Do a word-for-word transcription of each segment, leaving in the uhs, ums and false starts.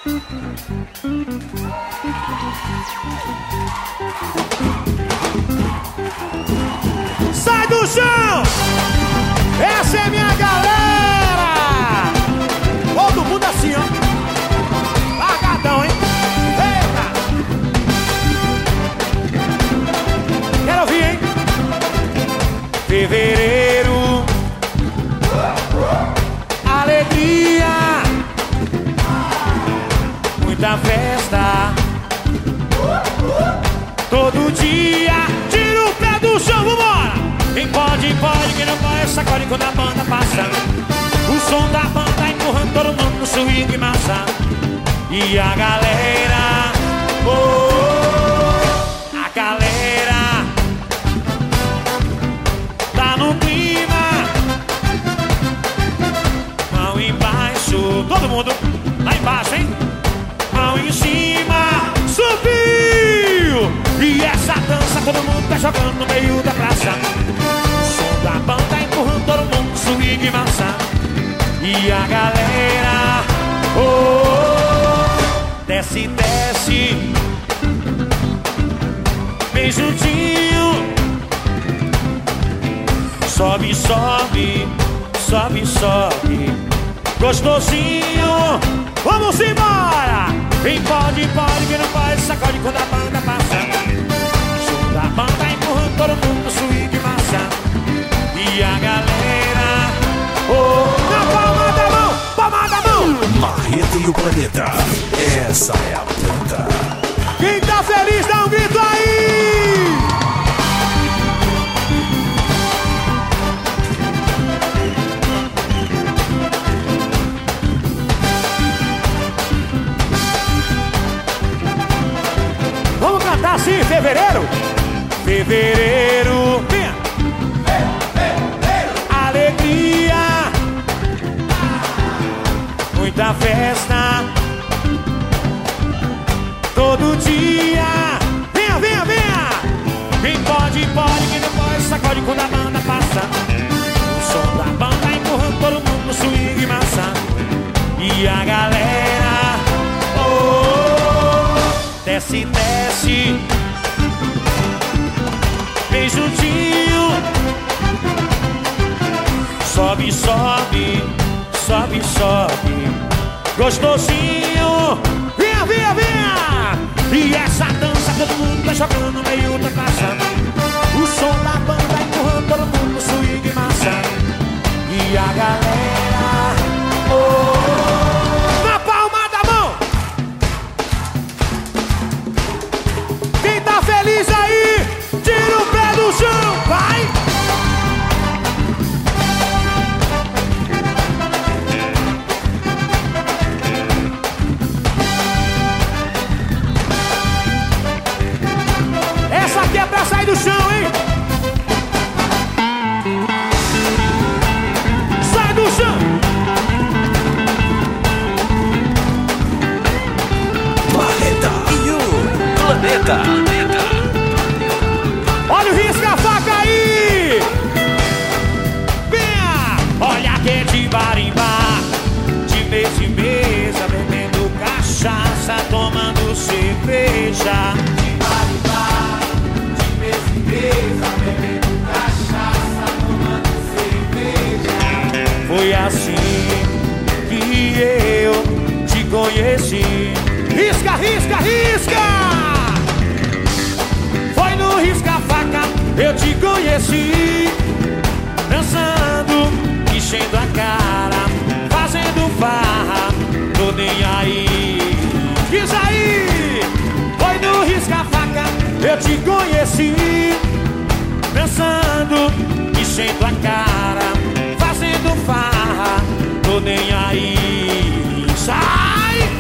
Sai do chão! Essa é minha galera! Todo mundo assim, ó. Largadão, hein? Eita! Quero ouvir, hein? Fevereiro, alegria, muita festa, todo dia. Tira o pé do chão, vambora! Quem pode, pode, quem não pode, sacode quando a banda passa. O som da banda empurrando todo mundo no swing massa. E a galera, oh, oh, a galera tá no clima. Mão embaixo, todo mundo lá embaixo, hein? Mão em cima, subiu! E essa dança todo mundo tá jogando no meio da praça. O som da banda empurrando todo mundo no swing massa. E a galera, oh, oh, desce, desce, bem juntinho. Sobe, sobe, sobe, sobe, gostosinho. Vamos embora! Quem pode, pode, quem não pode, sacode quando a banda passa. O som da banda empurrando todo mundo no swing massa. E a galera, oh, na palma da mão, palma da mão. Marreta e o Planeta, essa é a planta. Quem tá feliz dá um grito aí! Vamos cantar assim, fevereiro? Fevereiro, venha! Alegria, muita festa, todo dia. Venha, venha, venha! Quem pode, pode, quem não pode, sacode quando a banda passa. O som da banda empurrando todo mundo no swing massa. E a galera, oh, oh, desce, desce, bem juntinho. Sobe, sobe, sobe, sobe, gostosinho. Venha, venha, venha! E essa dança todo mundo tá jogando no meio da praça. O som da banda empurrando todo mundo no swing massa. E a galera, oh, oh, na palma da mão. Quem tá feliz aí, tira o pé do chão, vai! Essa aqui é pra sair do chão, hein? Sai do chão! Marreta e o Planeta. Olha o risca-faca aí! Venha! Olha que é de bar em bar, de mesa em mesa, bebendo cachaça, tomando cerveja. De bar em bar, de mesa em mesa, bebendo cachaça, tomando cerveja. Foi assim que eu te conheci. Risca, risca, risca! Foi no risca-faca, eu te conheci. Dançando, enchendo a cara, fazendo farra, tô nem aí. Diz aí! Foi no risca-faca, eu te conheci. Dançando, enchendo a cara, fazendo farra, tô nem aí. Sai!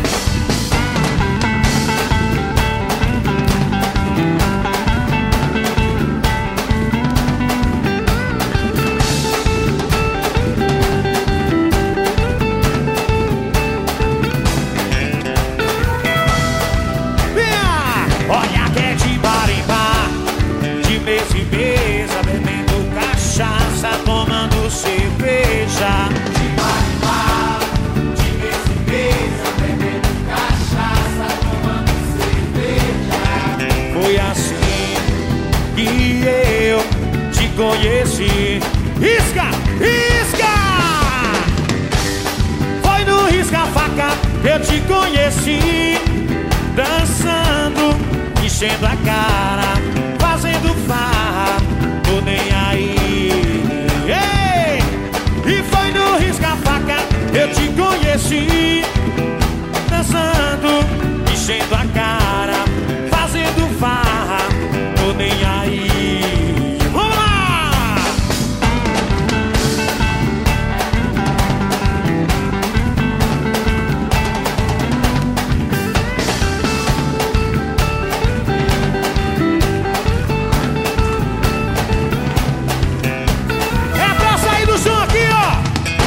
Olha que é de bar em bar, de mesa em mesa, bebendo cachaça, tomando cerveja. De bar em bar, eu te conheci dançando, enchendo a cara, fazendo farra, tô nem aí. Ei! E foi no risca-faca, eu te conheci dançando, enchendo a cara, fazendo farra, tô nem aí. Vamos lá! É pra sair do som aqui, ó.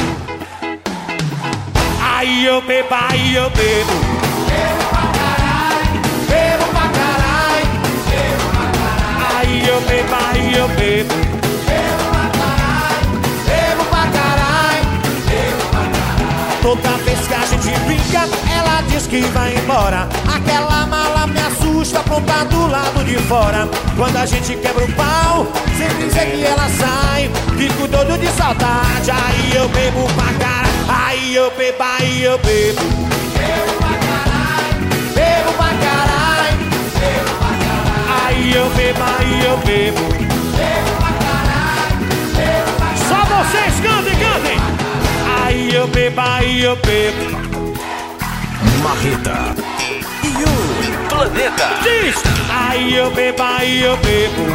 Aí eu bebo, aí eu bebo. Bebo pra caralho, bebo pra caralho, bebo pra caralho. Aí eu bebo, aí eu bebo. Bebo pra caralho, bebo pra caralho, bebo pra caralho. Toda vez que a gente brinca, ela diz que vai embora. Aquela mala me assusta, pronta do lado de fora. Quando a gente quebra o pau, sempre dizer que ela sai, fico todo de saudade. Aí eu bebo pra caralho. Aí eu bebo, aí eu bebo. Bebo pra caralho, bebo pra caralho, bebo pra caralho. Aí eu bebo, aí eu bebo. Bebo pra caralho, bebo pra caralho. Só vocês cantem, cantem. Aí eu bebo, aí eu bebo. Marreta e o Planeta. Diz! Aí eu bebo, aí eu bebo.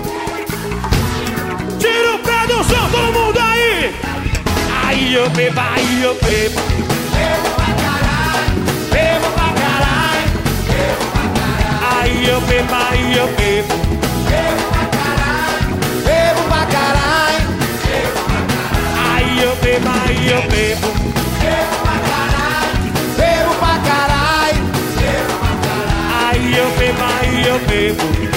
Tira o pé do som, todo mundo aí! Aí eu bebo, aí eu bebo. Bebo pra caralho, bebo pra caralho, bebo pra caralho. Aí eu bebo, aí eu bebo. Bebo pra caralho, bebo pra caralho, bebo pra caralho. Aí eu bebo, aí eu bebo. Bebo pra caralho, bebo pra caralho, bebo pra caralho. Aí eu bebo, aí eu bebo.